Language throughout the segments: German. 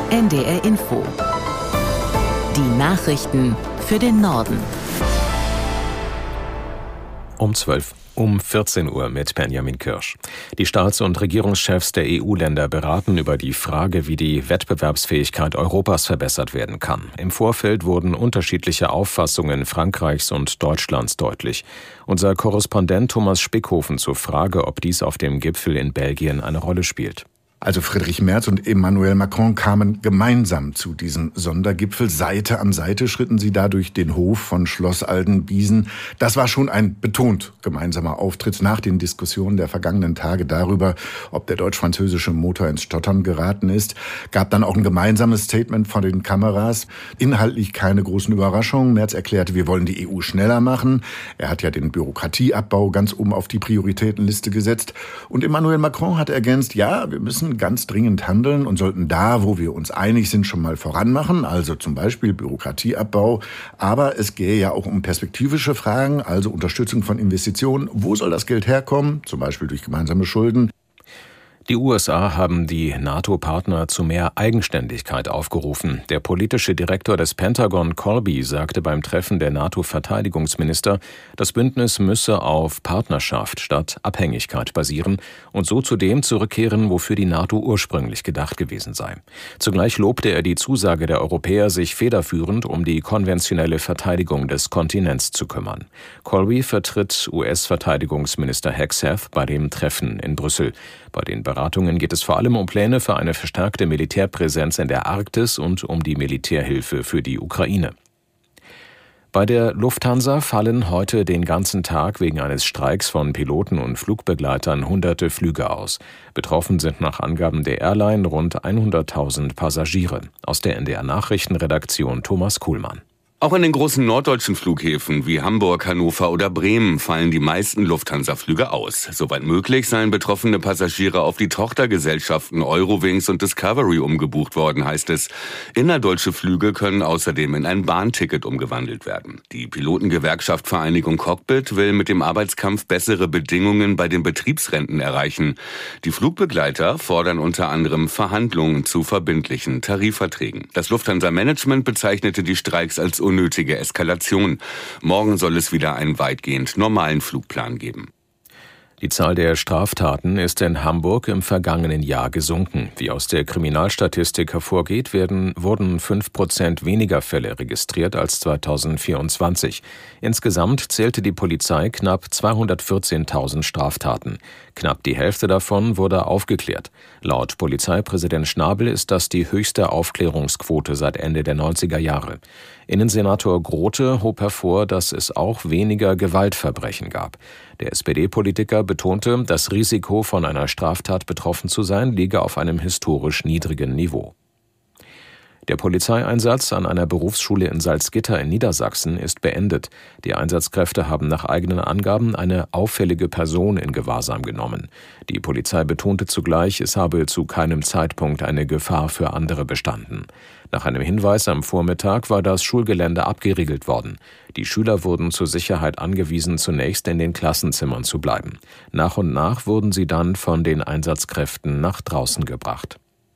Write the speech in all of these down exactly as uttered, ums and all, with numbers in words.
N D R Info. Die Nachrichten für den Norden. Um zwölf. Um vierzehn Uhr mit Benjamin Kirsch. Die Staats- und Regierungschefs der E U-Länder beraten über die Frage, wie die Wettbewerbsfähigkeit Europas verbessert werden kann. Im Vorfeld wurden unterschiedliche Auffassungen Frankreichs und Deutschlands deutlich. Unser Korrespondent Thomas Spickhofen zur Frage, ob dies auf dem Gipfel in Belgien eine Rolle spielt. Also Friedrich Merz und Emmanuel Macron kamen gemeinsam zu diesem Sondergipfel. Seite an Seite schritten sie da durch den Hof von Schloss Altenbiesen. Das war schon ein betont gemeinsamer Auftritt nach den Diskussionen der vergangenen Tage darüber, ob der deutsch-französische Motor ins Stottern geraten ist. Gab dann auch ein gemeinsames Statement von den Kameras. Inhaltlich keine großen Überraschungen. Merz erklärte, wir wollen die E U schneller machen. Er hat ja den Bürokratieabbau ganz oben auf die Prioritätenliste gesetzt. Und Emmanuel Macron hat ergänzt, ja, wir müssen ganz dringend handeln und sollten da, wo wir uns einig sind, schon mal voranmachen, also zum Beispiel Bürokratieabbau. Aber es gehe ja auch um perspektivische Fragen, also Unterstützung von Investitionen. Wo soll das Geld herkommen? Zum Beispiel durch gemeinsame Schulden. Die U S A haben die NATO-Partner zu mehr Eigenständigkeit aufgerufen. Der politische Direktor des Pentagon, Colby, sagte beim Treffen der NATO-Verteidigungsminister, das Bündnis müsse auf Partnerschaft statt Abhängigkeit basieren und so zu dem zurückkehren, wofür die NATO ursprünglich gedacht gewesen sei. Zugleich lobte er die Zusage der Europäer, sich federführend um die konventionelle Verteidigung des Kontinents zu kümmern. Colby vertritt U S-Verteidigungsminister Hegseth bei dem Treffen in Brüssel. Bei den Beratungen geht es vor allem um Pläne für eine verstärkte Militärpräsenz in der Arktis und um die Militärhilfe für die Ukraine. Bei der Lufthansa fallen heute den ganzen Tag wegen eines Streiks von Piloten und Flugbegleitern hunderte Flüge aus. Betroffen sind nach Angaben der Airline rund hunderttausend Passagiere. Aus der N D R-Nachrichtenredaktion Thomas Kuhlmann. Auch in den großen norddeutschen Flughäfen wie Hamburg, Hannover oder Bremen fallen die meisten Lufthansa-Flüge aus. Soweit möglich seien betroffene Passagiere auf die Tochtergesellschaften Eurowings und Discovery umgebucht worden, heißt es. Innerdeutsche Flüge können außerdem in ein Bahnticket umgewandelt werden. Die Pilotengewerkschaft Vereinigung Cockpit will mit dem Arbeitskampf bessere Bedingungen bei den Betriebsrenten erreichen. Die Flugbegleiter fordern unter anderem Verhandlungen zu verbindlichen Tarifverträgen. Das Lufthansa-Management bezeichnete die Streiks als unnötige Eskalation. Morgen soll es wieder einen weitgehend normalen Flugplan geben. Die Zahl der Straftaten ist in Hamburg im vergangenen Jahr gesunken. Wie aus der Kriminalstatistik hervorgeht, werden, wurden fünf Prozent weniger Fälle registriert als zweitausendvierundzwanzig. Insgesamt zählte die Polizei knapp zweihundertvierzehntausend Straftaten. Knapp die Hälfte davon wurde aufgeklärt. Laut Polizeipräsident Schnabel ist das die höchste Aufklärungsquote seit Ende der neunziger Jahre. Innensenator Grote hob hervor, dass es auch weniger Gewaltverbrechen gab. Der S P D-Politiker betonte, das Risiko, von einer Straftat betroffen zu sein, liege auf einem historisch niedrigen Niveau. Der Polizeieinsatz an einer Berufsschule in Salzgitter in Niedersachsen ist beendet. Die Einsatzkräfte haben nach eigenen Angaben eine auffällige Person in Gewahrsam genommen. Die Polizei betonte zugleich, es habe zu keinem Zeitpunkt eine Gefahr für andere bestanden. Nach einem Hinweis am Vormittag war das Schulgelände abgeriegelt worden. Die Schüler wurden zur Sicherheit angewiesen, zunächst in den Klassenzimmern zu bleiben. Nach und nach wurden sie dann von den Einsatzkräften nach draußen gebracht.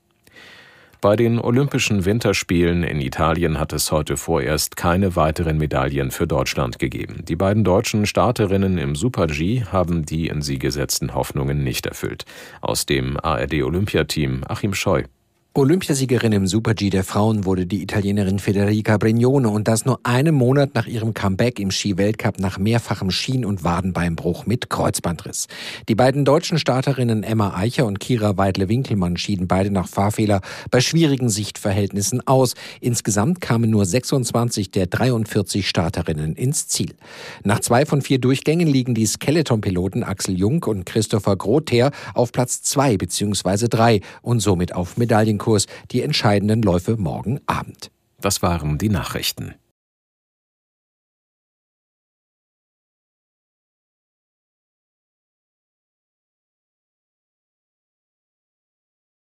Bei den Olympischen Winterspielen in Italien hat es heute vorerst keine weiteren Medaillen für Deutschland gegeben. Die beiden deutschen Starterinnen im Super-G haben die in sie gesetzten Hoffnungen nicht erfüllt. Aus dem A R D-Olympiateam Achim Scheu. Olympiasiegerin im Super-G der Frauen wurde die Italienerin Federica Brignone und das nur einen Monat nach ihrem Comeback im Ski-Weltcup nach mehrfachem Schien- und Wadenbeinbruch mit Kreuzbandriss. Die beiden deutschen Starterinnen Emma Eicher und Kira Weidle-Winkelmann schieden beide nach Fahrfehler bei schwierigen Sichtverhältnissen aus. Insgesamt kamen nur sechsundzwanzig der dreiundvierzig Starterinnen ins Ziel. Nach zwei von vier Durchgängen liegen die Skeleton-Piloten Axel Jung und Christopher Grother auf Platz zwei bzw. drei und somit auf Medaillenkurs. Die entscheidenden Läufe morgen Abend. Das waren die Nachrichten.